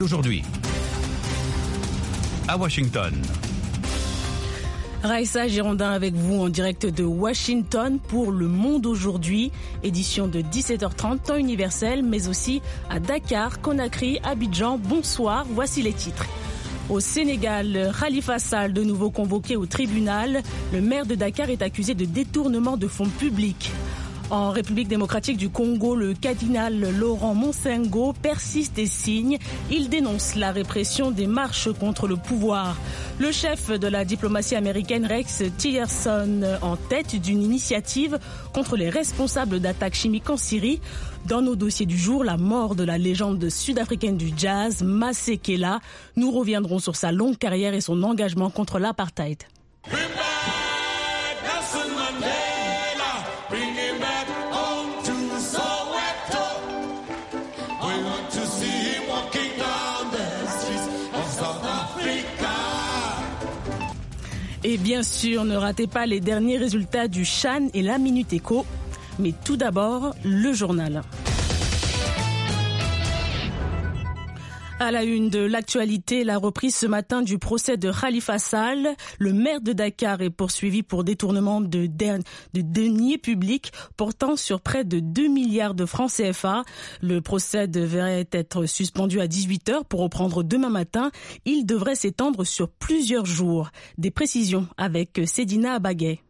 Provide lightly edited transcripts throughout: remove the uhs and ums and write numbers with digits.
Aujourd'hui, à Washington. Raïssa Girondin avec vous en direct de Washington pour Le Monde aujourd'hui, édition de 17h30, temps universel, mais aussi à Dakar, Conakry, Abidjan. Bonsoir, voici les titres. Au Sénégal, Khalifa Sall, de nouveau convoqué au tribunal. Le maire de Dakar est accusé de détournement de fonds publics. En République démocratique du Congo, le cardinal Laurent Monsengo persiste et signe. Il dénonce la répression des marches contre le pouvoir. Le chef de la diplomatie américaine, Rex Tillerson, en tête d'une initiative contre les responsables d'attaques chimiques en Syrie. Dans nos dossiers du jour, la mort de la légende sud-africaine du jazz, Masekela. Nous reviendrons sur sa longue carrière et son engagement contre l'apartheid. Et bien sûr, ne ratez pas les derniers résultats du CHAN et la Minute Éco. Mais tout d'abord, le journal. À la une de l'actualité, la reprise ce matin du procès de Khalifa Sall. Le maire de Dakar est poursuivi pour détournement de deniers publics portant sur près de 2 milliards de francs CFA. Le procès devrait être suspendu à 18h pour reprendre demain matin. Il devrait s'étendre sur plusieurs jours. Des précisions avec Sedina Abaguet.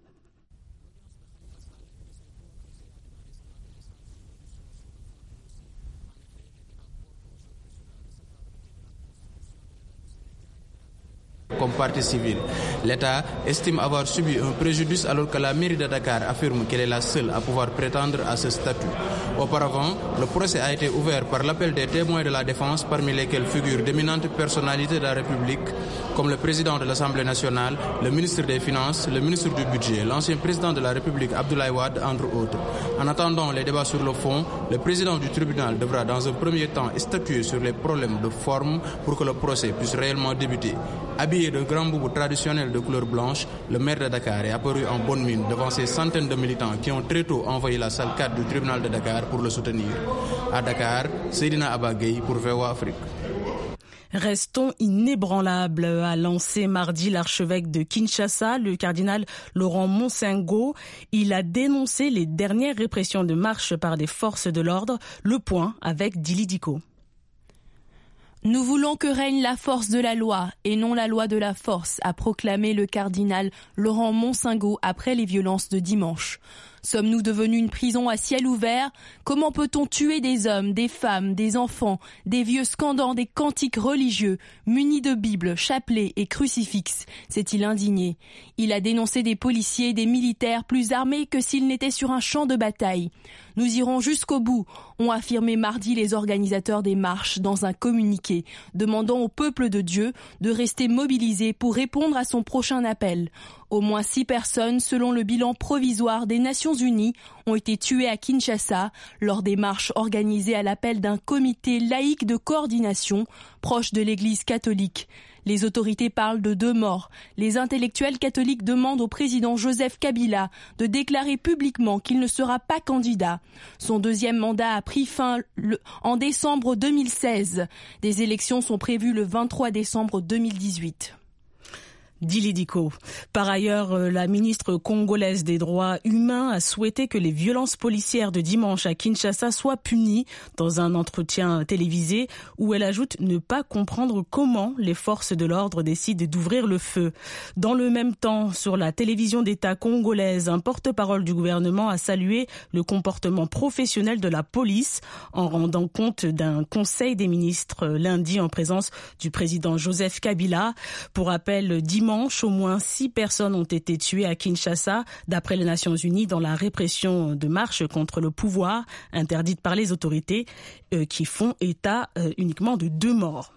Comme partie civile, l'État estime avoir subi un préjudice alors que la mairie de Dakar affirme qu'elle est la seule à pouvoir prétendre à ce statut. Auparavant, le procès a été ouvert par l'appel des témoins de la défense, parmi lesquels figurent d'éminentes personnalités de la République, comme le président de l'Assemblée nationale, le ministre des Finances, le ministre du Budget, l'ancien président de la République Abdoulaye Wade, entre autres. En attendant les débats sur le fond, le président du tribunal devra dans un premier temps statuer sur les problèmes de forme pour que le procès puisse réellement débuter. Habillé de grands boubous traditionnels de couleur blanche, le maire de Dakar est apparu en bonne mine devant ces centaines de militants qui ont très tôt envahi la salle 4 du tribunal de Dakar pour le soutenir. À Dakar, Sedina Abaguey pour VOA Afrique. Restons inébranlables, a lancé mardi l'archevêque de Kinshasa, le cardinal Laurent Monsengo. Il a dénoncé les dernières répressions de marche par des forces de l'ordre. Le point avec Dili Diko. Nous voulons que règne la force de la loi et non la loi de la force, a proclamé le cardinal Laurent Monsengo après les violences de dimanche. Sommes-nous devenus une prison à ciel ouvert ? Comment peut-on tuer des hommes, des femmes, des enfants, des vieux scandant des cantiques religieux, munis de Bible, chapelet et crucifix ? S'est-il indigné. Il a dénoncé des policiers et des militaires plus armés que s'ils n'étaient sur un champ de bataille. Nous irons jusqu'au bout, ont affirmé mardi les organisateurs des marches dans un communiqué, demandant au peuple de Dieu de rester mobilisé pour répondre à son prochain appel. Au moins 6 personnes, selon le bilan provisoire des Nations Unies, ont été tuées à Kinshasa lors des marches organisées à l'appel d'un comité laïque de coordination proche de l'Église catholique. Les autorités parlent de 2 morts. Les intellectuels catholiques demandent au président Joseph Kabila de déclarer publiquement qu'il ne sera pas candidat. Son deuxième mandat a pris fin en décembre 2016. Des élections sont prévues le 23 décembre 2018. Dili Diko. Par ailleurs, la ministre congolaise des droits humains a souhaité que les violences policières de dimanche à Kinshasa soient punies dans un entretien télévisé où elle ajoute ne pas comprendre comment les forces de l'ordre décident d'ouvrir le feu. Dans le même temps, sur la télévision d'État congolaise, un porte-parole du gouvernement a salué le comportement professionnel de la police en rendant compte d'un conseil des ministres lundi en présence du président Joseph Kabila. Pour rappel, dimanche, au moins 6 personnes ont été tuées à Kinshasa, d'après les Nations Unies, dans la répression de marches contre le pouvoir, interdite par les autorités, qui font état uniquement de 2 morts.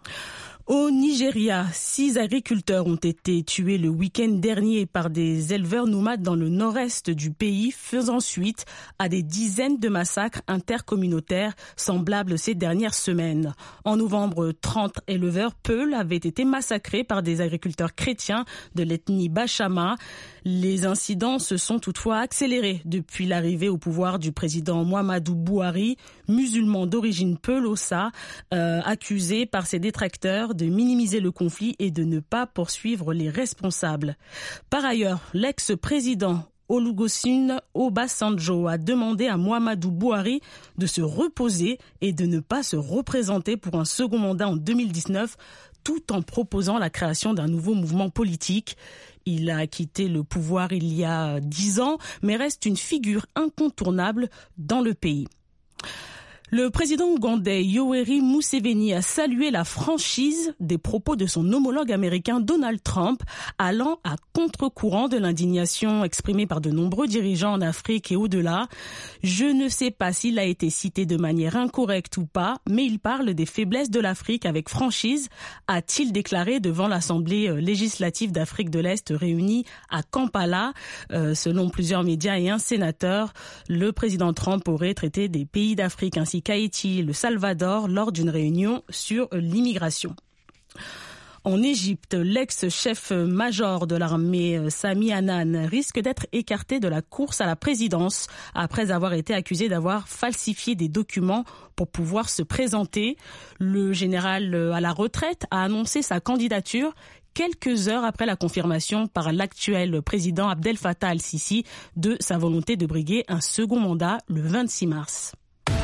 Au Nigeria, 6 agriculteurs ont été tués le week-end dernier par des éleveurs nomades dans le nord-est du pays, faisant suite à des dizaines de massacres intercommunautaires semblables ces dernières semaines. En novembre, 30 éleveurs Peuls avaient été massacrés par des agriculteurs chrétiens de l'ethnie Bachama. Les incidents se sont toutefois accélérés depuis l'arrivée au pouvoir du président Mouhamadou Bouhari, musulman d'origine peulhosa, accusé par ses détracteurs de minimiser le conflit et de ne pas poursuivre les responsables. Par ailleurs, l'ex-président Olusegun Obasanjo a demandé à Mouhamadou Bouhari de se reposer et de ne pas se représenter pour un second mandat en 2019, tout en proposant la création d'un nouveau mouvement politique. Il a quitté le pouvoir il y a 10 ans, mais reste une figure incontournable dans le pays. Le président ougandais Yoweri Museveni a salué la franchise des propos de son homologue américain Donald Trump, allant à contre-courant de l'indignation exprimée par de nombreux dirigeants en Afrique et au-delà. Je ne sais pas s'il a été cité de manière incorrecte ou pas, mais il parle des faiblesses de l'Afrique avec franchise, a-t-il déclaré devant l'Assemblée législative d'Afrique de l'Est réunie à Kampala. Selon plusieurs médias et un sénateur, le président Trump aurait traité des pays d'Afrique ainsi qu'Haïti et le Salvador lors d'une réunion sur l'immigration. En Égypte, l'ex-chef-major de l'armée Sami Anan risque d'être écarté de la course à la présidence après avoir été accusé d'avoir falsifié des documents pour pouvoir se présenter. Le général à la retraite a annoncé sa candidature quelques heures après la confirmation par l'actuel président Abdel Fattah al-Sisi de sa volonté de briguer un second mandat le 26 mars.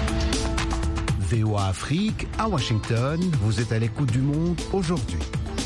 VOA Afrique, à Washington, vous êtes à l'écoute du monde aujourd'hui.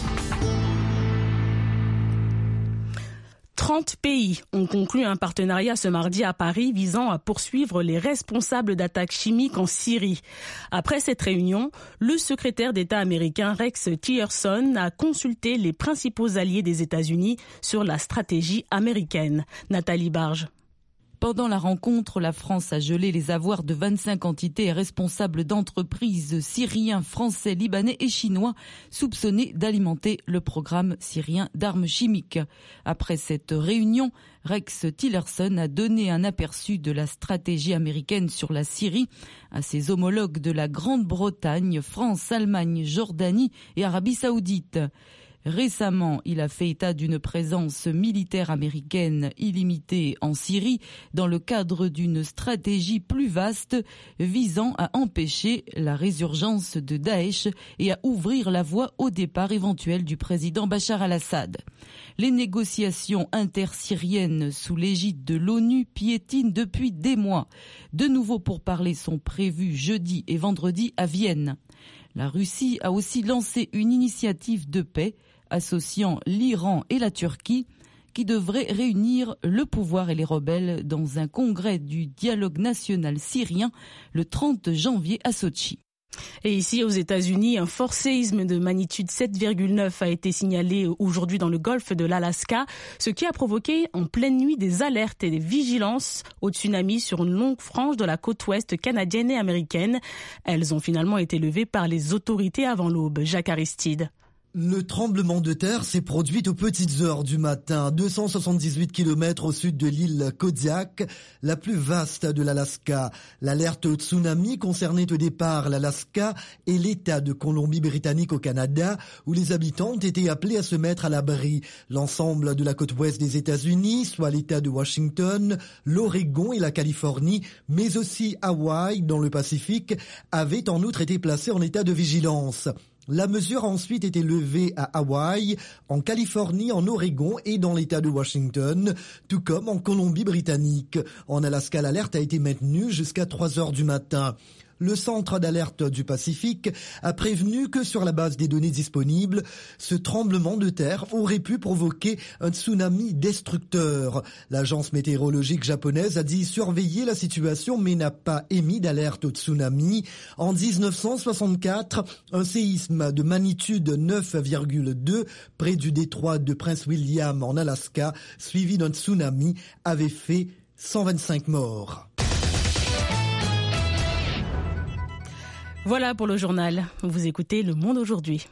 30 pays ont conclu un partenariat ce mardi à Paris visant à poursuivre les responsables d'attaques chimiques en Syrie. Après cette réunion, le secrétaire d'État américain Rex Tillerson a consulté les principaux alliés des États-Unis sur la stratégie américaine. Nathalie Barge. Pendant la rencontre, la France a gelé les avoirs de 25 entités et responsables d'entreprises syriens, français, libanais et chinois soupçonnés d'alimenter le programme syrien d'armes chimiques. Après cette réunion, Rex Tillerson a donné un aperçu de la stratégie américaine sur la Syrie à ses homologues de la Grande-Bretagne, France, Allemagne, Jordanie et Arabie Saoudite. Récemment, il a fait état d'une présence militaire américaine illimitée en Syrie dans le cadre d'une stratégie plus vaste visant à empêcher la résurgence de Daesh et à ouvrir la voie au départ éventuel du président Bachar al-Assad. Les négociations intersyriennes sous l'égide de l'ONU piétinent depuis des mois. De nouveaux pourparlers sont prévus jeudi et vendredi à Vienne. La Russie a aussi lancé une initiative de paix associant l'Iran et la Turquie qui devrait réunir le pouvoir et les rebelles dans un congrès du dialogue national syrien le 30 janvier à Sotchi. Et ici aux États-Unis, un fort séisme de magnitude 7,9 a été signalé aujourd'hui dans le golfe de l'Alaska, ce qui a provoqué en pleine nuit des alertes et des vigilances au tsunami sur une longue frange de la côte ouest canadienne et américaine. Elles ont finalement été levées par les autorités avant l'aube. Jacques Aristide. Le tremblement de terre s'est produit aux petites heures du matin, 278 km au sud de l'île Kodiak, la plus vaste de l'Alaska. L'alerte au tsunami concernait au départ l'Alaska et l'État de Colombie-Britannique au Canada, où les habitants ont été appelés à se mettre à l'abri. L'ensemble de la côte ouest des États-Unis, soit l'État de Washington, l'Oregon et la Californie, mais aussi Hawaï dans le Pacifique, avaient en outre été placés en état de vigilance. La mesure a ensuite été levée à Hawaï, en Californie, en Oregon et dans l'État de Washington, tout comme en Colombie-Britannique. En Alaska, l'alerte a été maintenue jusqu'à 3 heures du matin. Le centre d'alerte du Pacifique a prévenu que sur la base des données disponibles, ce tremblement de terre aurait pu provoquer un tsunami destructeur. L'agence météorologique japonaise a dit surveiller la situation mais n'a pas émis d'alerte au tsunami. En 1964, un séisme de magnitude 9,2 près du détroit de Prince William en Alaska, suivi d'un tsunami, avait fait 125 morts. Voilà pour le journal. Vous écoutez Le Monde aujourd'hui.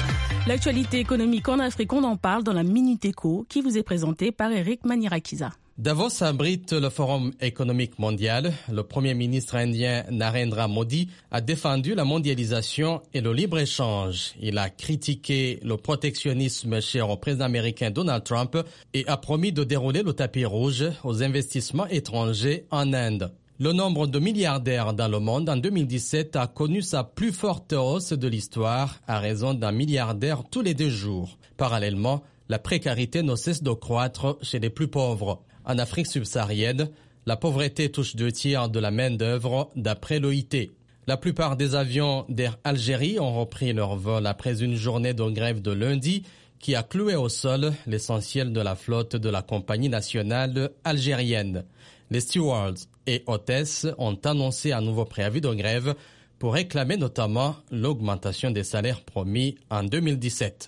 L'actualité économique en Afrique, on en parle dans la Minute Éco qui vous est présentée par Eric Manirakiza. Davos abrite le Forum économique mondial. Le Premier ministre indien Narendra Modi a défendu la mondialisation et le libre-échange. Il a critiqué le protectionnisme cher au président américain Donald Trump et a promis de dérouler le tapis rouge aux investissements étrangers en Inde. Le nombre de milliardaires dans le monde en 2017 a connu sa plus forte hausse de l'histoire à raison d'un milliardaire tous les 2 jours. Parallèlement, la précarité ne cesse de croître chez les plus pauvres. En Afrique subsaharienne, la pauvreté touche 2/3 de la main-d'œuvre d'après l'OIT. La plupart des avions d'Air Algérie ont repris leur vol après une journée de grève de lundi qui a cloué au sol l'essentiel de la flotte de la compagnie nationale algérienne. Les stewards et hôtesses ont annoncé un nouveau préavis de grève pour réclamer notamment l'augmentation des salaires promis en 2017.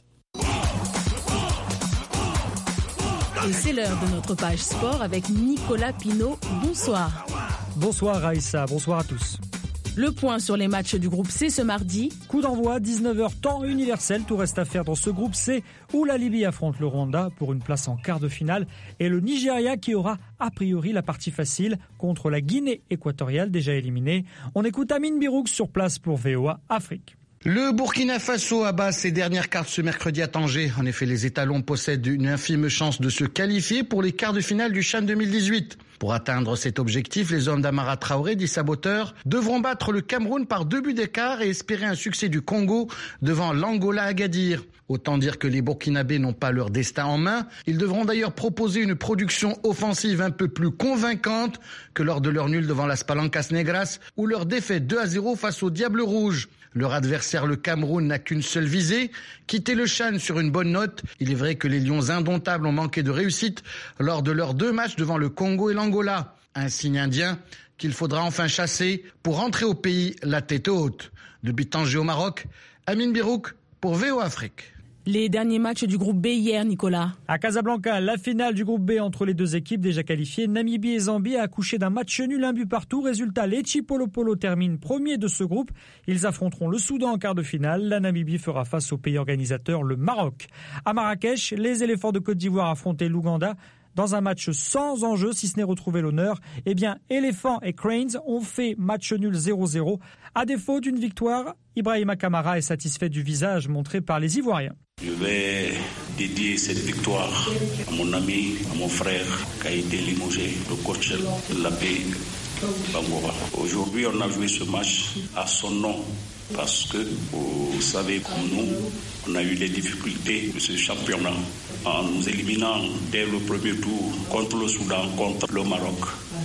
Et c'est l'heure de notre page sport avec Nicolas Pinault. Bonsoir. Bonsoir Raïssa, bonsoir à tous. Le point sur les matchs du groupe C ce mardi. Coup d'envoi, 19h, temps universel. Tout reste à faire dans ce groupe C où la Libye affronte le Rwanda pour une place en quart de finale et le Nigeria qui aura a priori la partie facile contre la Guinée équatoriale déjà éliminée. On écoute Amine Birouk sur place pour VOA Afrique. Le Burkina Faso abat ses dernières cartes ce mercredi à Tanger. En effet, les étalons possèdent une infime chance de se qualifier pour les quarts de finale du CHAN 2018. Pour atteindre cet objectif, les hommes d'Amara Traoré, dit saboteur, devront battre le Cameroun par 2 buts d'écart et espérer un succès du Congo devant l'Angola à Agadir. Autant dire que les Burkinabés n'ont pas leur destin en main. Ils devront d'ailleurs proposer une production offensive un peu plus convaincante que lors de leur nul devant las Palancas Negras ou leur défaite 2-0 face aux Diables Rouges. Leur adversaire, le Cameroun, n'a qu'une seule visée, quitter le CHAN sur une bonne note. Il est vrai que les Lions indomptables ont manqué de réussite lors de leurs 2 matchs devant le Congo et l'Angola. Un signe indien qu'il faudra enfin chasser pour rentrer au pays la tête haute. Depuis Tanger au Maroc, Amine Birouk pour VOA Afrique. Les derniers matchs du groupe B hier, Nicolas. À Casablanca, la finale du groupe B entre les 2 équipes déjà qualifiées, Namibie et Zambie a accouché d'un match nul 1 but partout. Résultat, les Chipolopolo terminent premier de ce groupe. Ils affronteront le Soudan en quart de finale. La Namibie fera face au pays organisateur, le Maroc. À Marrakech, les éléphants de Côte d'Ivoire affrontaient l'Ouganda. Dans un match sans enjeu, si ce n'est retrouver l'honneur, eh bien, Éléphants et Cranes ont fait match nul 0-0. À défaut d'une victoire, Ibrahima Kamara est satisfait du visage montré par les Ivoiriens. Je vais dédier cette victoire à mon ami, à mon frère qui a été limogé, le coach Labé Bangora. Aujourd'hui, on a joué ce match à son nom parce que, vous savez, comme nous, on a eu les difficultés de ce championnat en nous éliminant dès le premier tour contre le Soudan, contre le Maroc.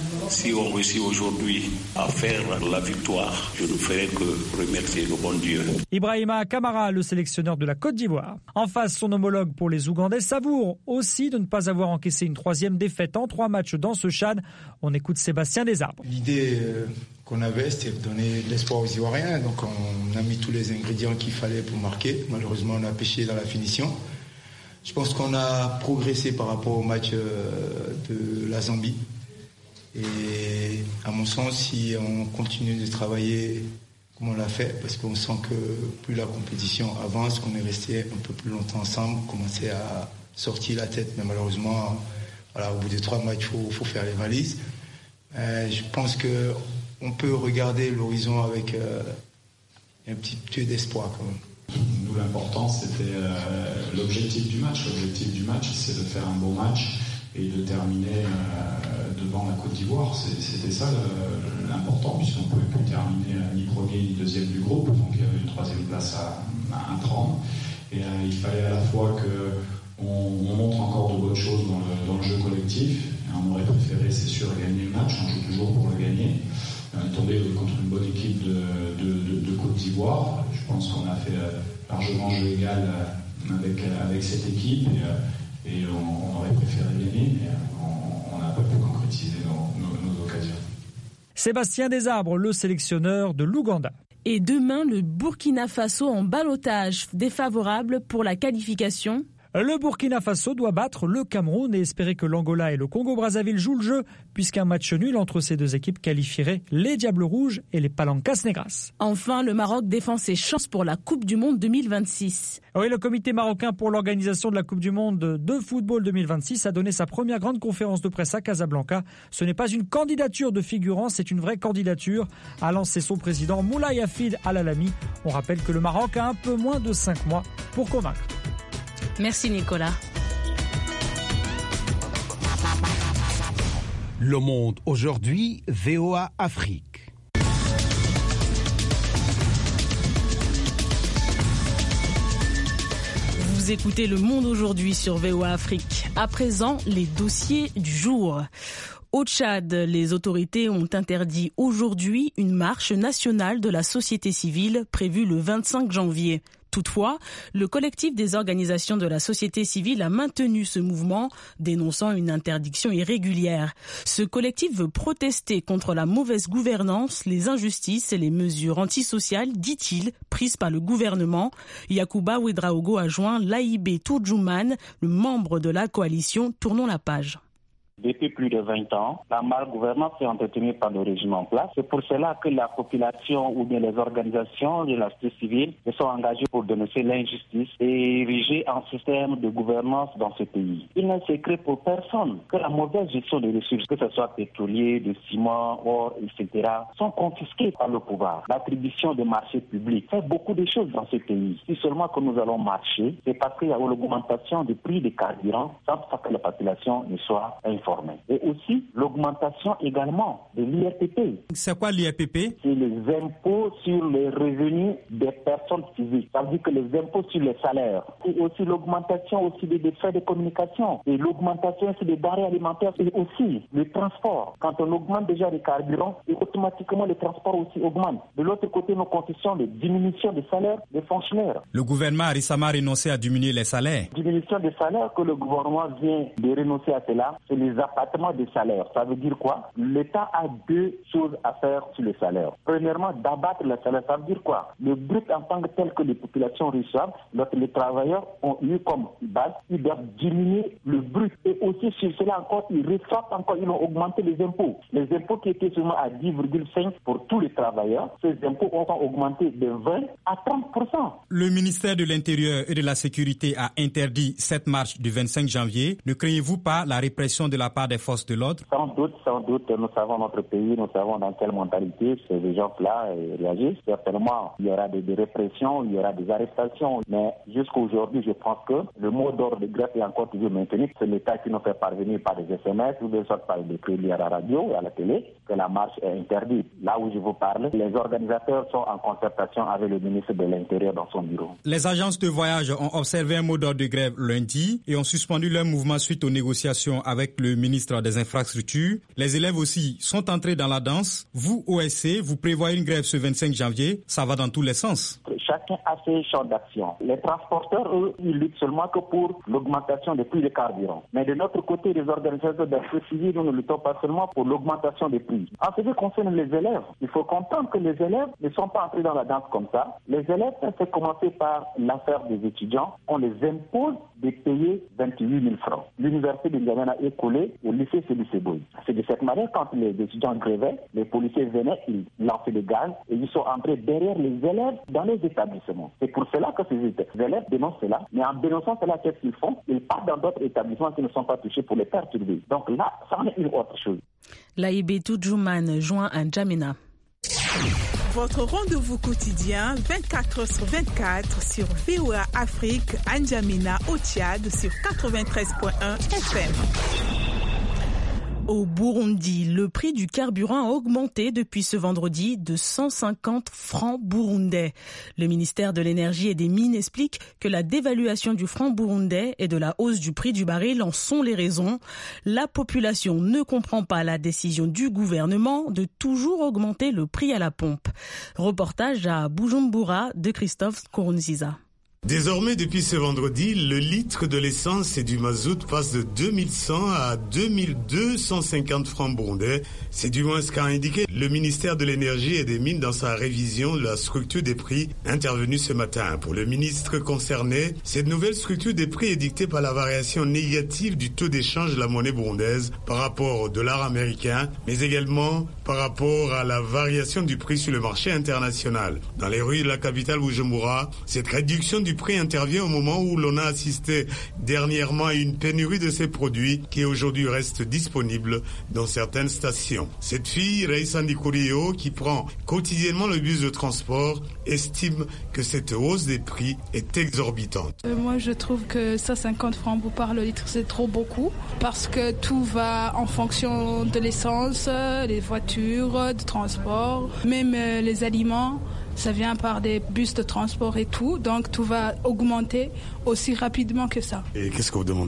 Si on réussit aujourd'hui à faire la victoire, je ne ferai que remercier le bon Dieu. Ibrahima Kamara, le sélectionneur de la Côte d'Ivoire. En face, son homologue pour les Ougandais savoure aussi de ne pas avoir encaissé une 3e défaite en 3 matchs dans ce CHAN. On écoute Sébastien Desarbres. L'idée qu'on avait, c'était de donner de l'espoir aux Ivoiriens. Donc on a mis tous les ingrédients qu'il fallait pour marquer. Malheureusement, on a péché dans la finition. Je pense qu'on a progressé par rapport au match de la Zambie. Et à mon sens, si on continue de travailler comme on l'a fait, parce qu'on sent que plus la compétition avance, qu'on est resté un peu plus longtemps ensemble, on commençait à sortir la tête. Mais malheureusement, voilà, au bout de 3 matchs, il faut faire les valises. Je pense qu'on peut regarder l'horizon avec un petit peu d'espoir quand même. Nous, l'important, c'était l'objectif du match. L'objectif du match, c'est de faire un beau match et de terminer devant la Côte d'Ivoire. C'était ça l'important, puisqu'on ne pouvait plus terminer ni premier ni deuxième du groupe, donc il y avait une 3e place à prendre. Et il fallait à la fois qu'on montre encore de bonnes choses dans le jeu collectif. Et on aurait préféré, c'est sûr, gagner le match. On joue toujours pour le gagner. On est tombé contre une bonne équipe de Côte d'Ivoire. Je pense qu'on a fait largement jeu égal avec cette équipe. Et on aurait préféré gagner, mais on n'a pas pu concrétiser nos occasions. Sébastien Desarbres, le sélectionneur de l'Ouganda. Et demain, le Burkina Faso en ballottage défavorable pour la qualification. Le Burkina Faso doit battre le Cameroun et espérer que l'Angola et le Congo-Brazzaville jouent le jeu, puisqu'un match nul entre ces deux équipes qualifierait les Diables Rouges et les Palancas Negras. Enfin, le Maroc défend ses chances pour la Coupe du Monde 2026. Oui, le comité marocain pour l'organisation de la Coupe du Monde de football 2026 a donné sa première grande conférence de presse à Casablanca. Ce n'est pas une candidature de figurant, c'est une vraie candidature, a lancé son président Moulay Hafid Al-Alami. On rappelle que le Maroc a un peu moins de 5 mois pour convaincre. Merci Nicolas. Le Monde aujourd'hui, VOA Afrique. Vous écoutez Le Monde aujourd'hui sur VOA Afrique. À présent, les dossiers du jour. Au Tchad, les autorités ont interdit aujourd'hui une marche nationale de la société civile prévue le 25 janvier. Toutefois, le collectif des organisations de la société civile a maintenu ce mouvement, dénonçant une interdiction irrégulière. Ce collectif veut protester contre la mauvaise gouvernance, les injustices et les mesures antisociales, dit-il, prises par le gouvernement. Yacouba Ouedraogo a joint Laïbé Toudjouman, le membre de la coalition Tournons la page. Depuis plus de 20 ans, la malgouvernance est entretenue par le régime en place. C'est pour cela que la population ou bien les organisations de la société civile se sont engagées pour dénoncer l'injustice et ériger un système de gouvernance dans ce pays. Il n'est secret pour personne que la mauvaise gestion des ressources, que ce soit pétrolier, de ciment, or, etc., sont confisquées par le pouvoir. L'attribution des marchés publics fait beaucoup de choses dans ce pays. Si seulement que nous allons marcher, c'est parce qu'il y a l'augmentation du prix des carburants sans que la population ne soit informée. Et aussi l'augmentation également de l'IRPP. C'est quoi l'IRPP? C'est les impôts sur les revenus des personnes physiques. Ça veut dire que les impôts sur les salaires. Et aussi l'augmentation aussi des frais de communication. Et l'augmentation aussi des denrées alimentaires. Et aussi le transport. Quand on augmente déjà les carburants, et automatiquement le transport aussi augmente. De l'autre côté, nous constatons des diminutions des salaires des fonctionnaires. Le gouvernement a récemment renoncé à diminuer les salaires. Diminution des salaires que le gouvernement vient de renoncer à cela, c'est les abattements des salaires. Ça veut dire quoi? L'État a deux choses à faire sur les salaires. Premièrement, d'abattre les salaires. Ça veut dire quoi? Le brut en tant que tel que les populations reçoivent, lorsque les travailleurs ont eu comme base, ils doivent diminuer le brut. Et aussi sur cela encore, ils reçoivent encore, ils ont augmenté les impôts. Les impôts qui étaient seulement à 10,5 pour tous les travailleurs, ces impôts ont augmenté de 20 à 30%. Le ministère de l'Intérieur et de la Sécurité a interdit cette marche du 25 janvier. Ne craignez-vous pas la répression de la part des forces de l'ordre? Sans doute, nous savons notre pays, nous savons dans quelle mentalité ces gens-là réagissent. Certainement, il y aura des répressions, il y aura des arrestations, mais jusqu'à aujourd'hui, je pense que le mot d'ordre de grève est encore toujours maintenu. C'est l'État qui nous fait parvenir par des SMS ou des sortes par des crédits à la radio et à la télé que la marche est interdite. Là où je vous parle, les organisateurs sont en concertation avec le ministre de l'Intérieur dans son bureau. Les agences de voyage ont observé un mot d'ordre de grève lundi et ont suspendu leur mouvement suite aux négociations avec le ministre des Infrastructures. Les élèves aussi sont entrés dans la danse. Vous, OSC, vous prévoyez une grève ce 25 janvier. Ça va dans tous les sens. Chacun a ses champs d'action. Les transporteurs, eux, ils luttent seulement que pour l'augmentation des prix des carburants. Mais de notre côté, les organisateurs de la société civile, nous ne luttons pas seulement pour l'augmentation des prix. En ce qui concerne les élèves, il faut comprendre que les élèves ne sont pas entrés dans la danse comme ça. Les élèves, ça fait commencer par l'affaire des étudiants. On les impose de payer 28 000 francs. L'université de N'Djamena est collée au lycée Sélisséboy. C'est de cette manière, quand les étudiants grévaient, les policiers venaient, ils lançaient des gaz et ils sont entrés derrière les élèves dans les établissements. C'est pour cela que ces élèves dénoncent cela. Mais en dénonçant cela, qu'est-ce qu'ils font? Ils partent dans d'autres établissements qui ne sont pas touchés pour les perturber. Donc là, ça en est une autre chose. Laïbé Toudjouman joint à N'Djamena. Votre rendez-vous quotidien 24h/24 sur VOA Afrique, à N'Djamena au Tchad sur 93.1 FM. Au Burundi, le prix du carburant a augmenté depuis ce vendredi de 150 francs burundais. Le ministère de l'Énergie et des Mines explique que la dévaluation du franc burundais et de la hausse du prix du baril en sont les raisons. La population ne comprend pas la décision du gouvernement de toujours augmenter le prix à la pompe. Reportage à Bujumbura de Christophe Kourunziza. Désormais, depuis ce vendredi, le litre de l'essence et du mazout passe de 2100 à 2250 francs burundais. C'est du moins ce qu'a indiqué le ministère de l'Énergie et des Mines dans sa révision de la structure des prix intervenue ce matin. Pour le ministre concerné, cette nouvelle structure des prix est dictée par la variation négative du taux d'échange de la monnaie burundaise par rapport au dollar américain, mais également par rapport à la variation du prix sur le marché international. Dans les rues de la capitale Bujumbura, cette réduction du prix intervient au moment où l'on a assisté dernièrement à une pénurie de ces produits qui aujourd'hui restent disponibles dans certaines stations. Cette fille, Reissa Ndikurio, qui prend quotidiennement le bus de transport, estime que cette hausse des prix est exorbitante. Moi, je trouve que 150 francs par le litre, c'est trop beaucoup parce que tout va en fonction de l'essence, les voitures de transport, même les aliments. Ça vient par des bus de transport et tout, donc tout va augmenter aussi rapidement que ça. Et qu'est-ce que vous demandez ?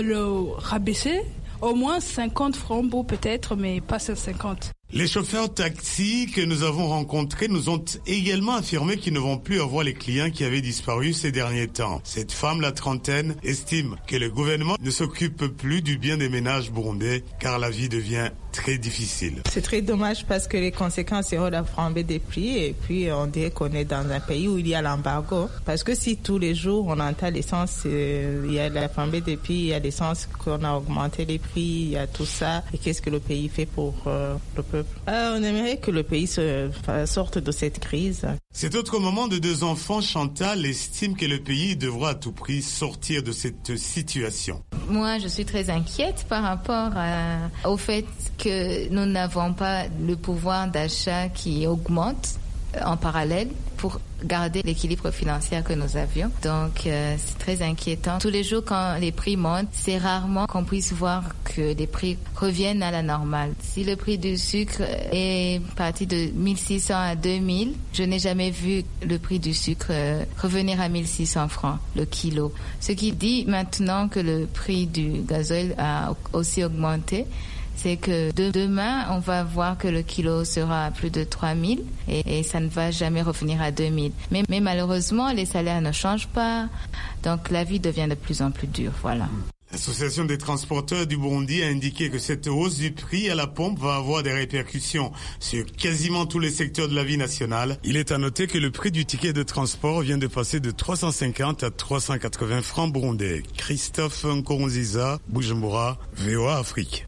Le rabaisser, au moins 50 francs peut-être, mais pas 150. Les chauffeurs taxi que nous avons rencontrés nous ont également affirmé qu'ils ne vont plus avoir les clients qui avaient disparu ces derniers temps. Cette femme, la trentaine, estime que le gouvernement ne s'occupe plus du bien des ménages burundais car la vie devient très difficile. C'est très dommage parce que les conséquences seront la flambée des prix et puis on dirait qu'on est dans un pays où il y a l'embargo. Parce que si tous les jours on entend l'essence, il y a la flambée des prix, il y a l'essence qu'on a augmenté les prix, il y a tout ça. Et qu'est-ce que le pays fait pour le peuple? On aimerait que le pays sorte de cette crise. Cet autre moment de 2 enfants, Chantal estime que le pays devra à tout prix sortir de cette situation. Moi, je suis très inquiète par rapport au fait que nous n'avons pas le pouvoir d'achat qui augmente en parallèle pour garder l'équilibre financier que nous avions. Donc, c'est très inquiétant. Tous les jours, quand les prix montent, c'est rarement qu'on puisse voir que les prix reviennent à la normale. Si le prix du sucre est parti de 1600 à 2000, je n'ai jamais vu le prix du sucre revenir à 1600 francs le kilo. Ce qui dit maintenant que le prix du gasoil a aussi augmenté, c'est que demain, on va voir que le kilo sera à plus de 3000 et ça ne va jamais revenir à 2000. Mais malheureusement, les salaires ne changent pas, donc la vie devient de plus en plus dure, voilà. L'Association des transporteurs du Burundi a indiqué que cette hausse du prix à la pompe va avoir des répercussions sur quasiment tous les secteurs de la vie nationale. Il est à noter que le prix du ticket de transport vient de passer de 350 à 380 francs burundais. Christophe Nkurunziza, Bujumbura, VOA Afrique.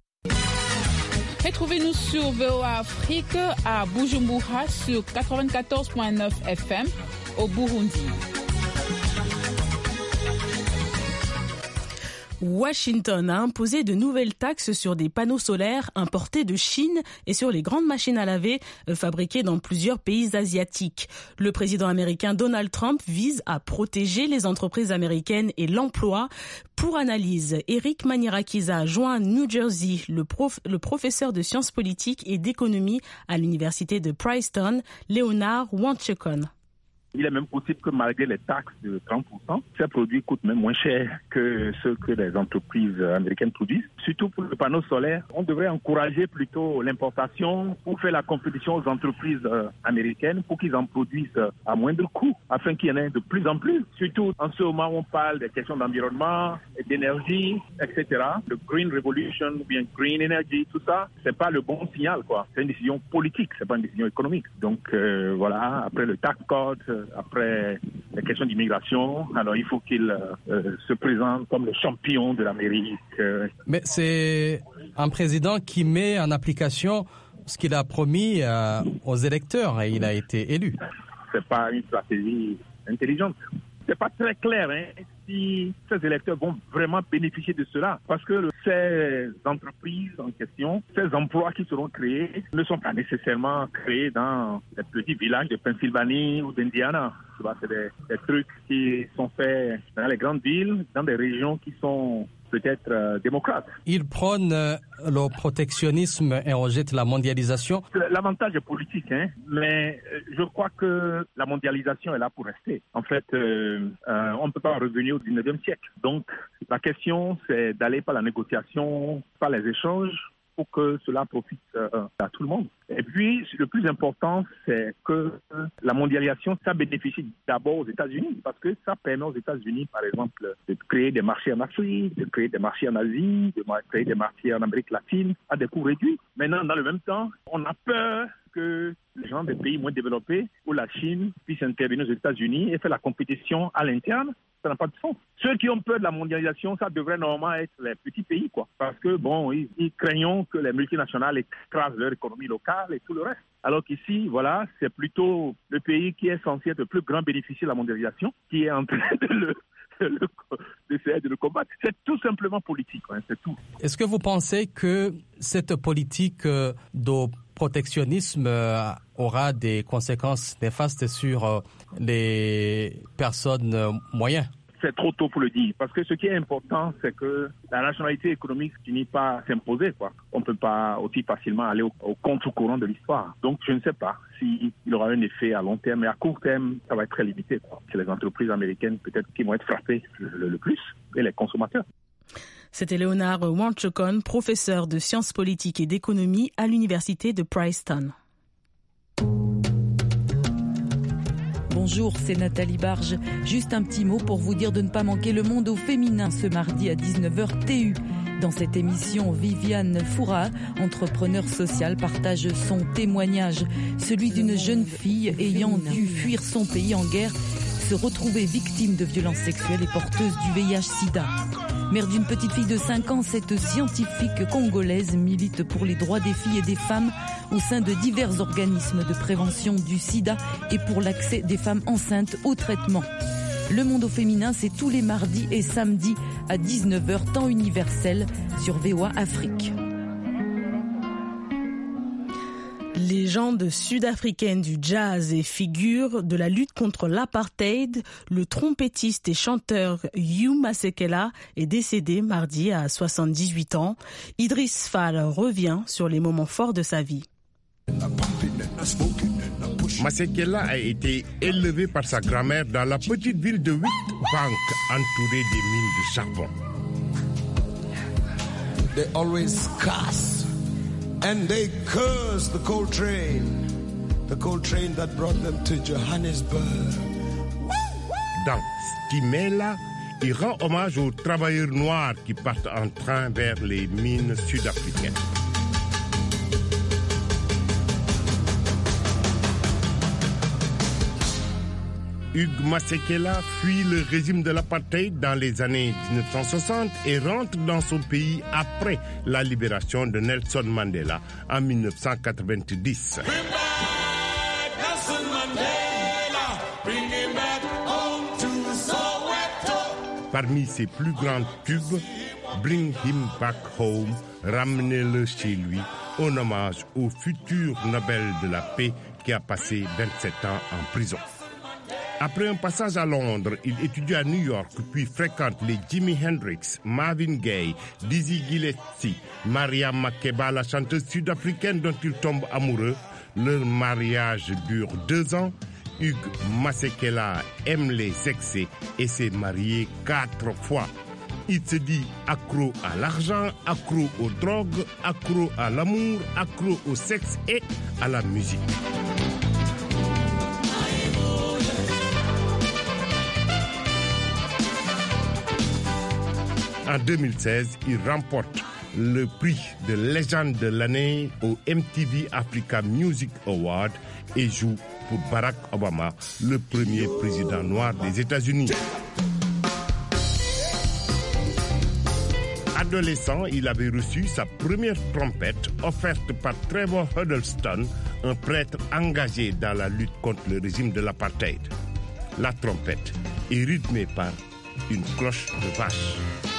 Retrouvez-nous sur VOA Afrique à Bujumbura sur 94.9 FM au Burundi. Washington a imposé de nouvelles taxes sur des panneaux solaires importés de Chine et sur les grandes machines à laver fabriquées dans plusieurs pays asiatiques. Le président américain Donald Trump vise à protéger les entreprises américaines et l'emploi. Pour analyse, Eric Manirakiza joint à New Jersey le professeur de sciences politiques et d'économie à l'université de Princeton, Leonard Wanchekon. Il est même possible que malgré les taxes de 30%, ces produits coûtent même moins cher que ceux que les entreprises américaines produisent. Surtout pour le panneau solaire, on devrait encourager plutôt l'importation pour faire la compétition aux entreprises américaines pour qu'ils en produisent à moindre coût, afin qu'il y en ait de plus en plus. Surtout en ce moment où on parle des questions d'environnement, d'énergie, etc. Le Green Revolution ou bien Green Energy, tout ça, c'est pas le bon signal, quoi. C'est une décision politique, c'est pas une décision économique. Donc voilà, après le tax code, après les questions d'immigration, alors il faut qu'il se présente comme le champion de l'Amérique. Mais c'est un président qui met en application ce qu'il a promis aux électeurs et il a été élu. C'est pas une stratégie intelligente. C'est pas très clair si ces électeurs vont vraiment bénéficier de cela. Parce que ces entreprises en question, ces emplois qui seront créés ne sont pas nécessairement créés dans les petits villages de Pennsylvanie ou d'Indiana. C'est des trucs qui sont faits dans les grandes villes, dans des régions qui sont peut-être démocrates. Il prône le protectionnisme et rejette la mondialisation. L'avantage est politique, mais je crois que la mondialisation est là pour rester. En fait, on ne peut pas revenir au 19e siècle. Donc, la question, c'est d'aller par la négociation, par les échanges, faut que cela profite à tout le monde. Et puis, le plus important, c'est que la mondialisation, ça bénéficie d'abord aux États-Unis, parce que ça permet aux États-Unis, par exemple, de créer des marchés en Afrique, de créer des marchés en Asie, de créer des marchés en Amérique latine à des coûts réduits. Maintenant, dans le même temps, on a peur que les gens des pays moins développés ou la Chine puissent intervenir aux États-Unis et faire la compétition à l'interne. Ça n'a pas de sens. Ceux qui ont peur de la mondialisation, ça devrait normalement être les petits pays, quoi. Parce que, bon, ils craignent que les multinationales écrasent leur économie locale et tout le reste. Alors qu'ici, voilà, c'est plutôt le pays qui est censé être le plus grand bénéficiaire de la mondialisation qui est en train d'essayer de le combattre. C'est tout simplement politique, hein, c'est tout. Est-ce que vous pensez que cette politique de protectionnisme aura des conséquences néfastes sur les personnes moyennes? C'est trop tôt pour le dire, parce que ce qui est important, c'est que la rationalité économique finit par s'imposer, quoi. On ne peut pas aussi facilement aller au contre-courant de l'histoire. Donc, je ne sais pas s'il aura un effet à long terme, mais à court terme, ça va être très limité, quoi. C'est les entreprises américaines, peut-être, qui vont être frappées le plus, et les consommateurs. C'était Léonard Wanchokon, professeur de sciences politiques et d'économie à l'université de Princeton. Bonjour, c'est Nathalie Barge. Juste un petit mot pour vous dire de ne pas manquer Le Monde au féminin ce mardi à 19h TU. Dans cette émission, Viviane Foura, entrepreneur social, partage son témoignage, celui d'une jeune fille ayant dû fuir son pays en guerre, se retrouver victime de violences sexuelles et porteuse du VIH-Sida. Mère d'une petite fille de 5 ans, cette scientifique congolaise milite pour les droits des filles et des femmes au sein de divers organismes de prévention du sida et pour l'accès des femmes enceintes au traitement. Le Monde au féminin, c'est tous les mardis et samedis à 19h, temps universel, sur VOA Afrique. Légende sud-africaine du jazz et figure de la lutte contre l'apartheid, le trompettiste et chanteur Hugh Masekela est décédé mardi à 78 ans. Idriss Fall revient sur les moments forts de sa vie. Masekela a été élevé par sa grand-mère dans la petite ville de Witbank, entourée des mines de charbon. They always cuss. And they cursed the coal train that brought them to Johannesburg. Dans Stimela, il rend hommage aux travailleurs noirs qui partent en train vers les mines sud-africaines. Hugh Masekela fuit le régime de l'apartheid dans les années 1960 et rentre dans son pays après la libération de Nelson Mandela en 1990. Parmi ses plus grands tubes, Bring Him Back Home, Ramenez-le chez lui, en hommage au futur Nobel de la paix qui a passé 27 ans en prison. Après un passage à Londres, il étudie à New York, puis fréquente les Jimi Hendrix, Marvin Gaye, Dizzy Gillespie, Maria Makeba, la chanteuse sud-africaine dont il tombe amoureux. Leur mariage dure 2 ans. Hugh Masekela aime les excès et s'est marié 4 fois. Il se dit accro à l'argent, accro aux drogues, accro à l'amour, accro au sexe et à la musique. En 2016, il remporte le prix de légende de l'année au MTV Africa Music Award et joue pour Barack Obama, le premier président noir des États-Unis. Adolescent, il avait reçu sa première trompette offerte par Trevor Huddleston, un prêtre engagé dans la lutte contre le régime de l'apartheid. La trompette est rythmée par une cloche de vache.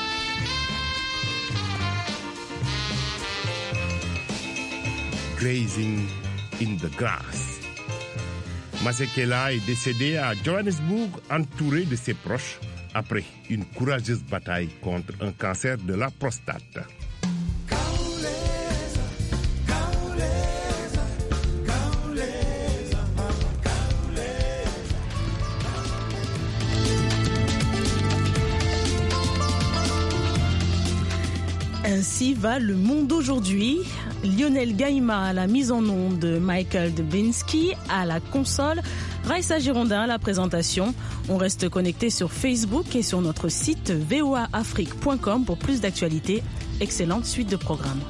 Grazing in the grass. Masekela est décédé à Johannesburg entouré de ses proches après une courageuse bataille contre un cancer de la prostate. Ainsi va le monde aujourd'hui. Lionel Gaïma à la mise en onde, Michael Debinski à la console, Raissa Girondin à la présentation. On reste connecté sur Facebook et sur notre site voaafrique.com pour plus d'actualités. Excellente suite de programmes.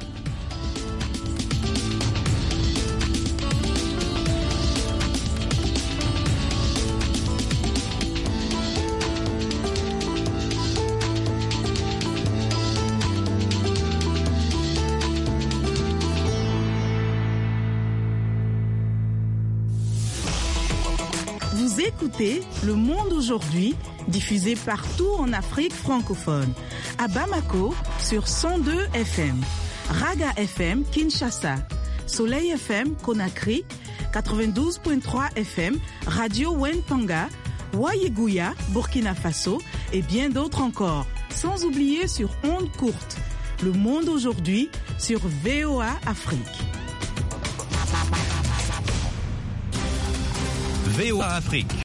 Vous écoutez Le Monde aujourd'hui, diffusé partout en Afrique francophone. À Bamako, sur 102 FM. Raga FM, Kinshasa. Soleil FM, Conakry. 92.3 FM, Radio Wentanga. Wayeguya, Burkina Faso. Et bien d'autres encore. Sans oublier sur ondes courtes. Le Monde aujourd'hui, sur VOA Afrique. VOA Afrique.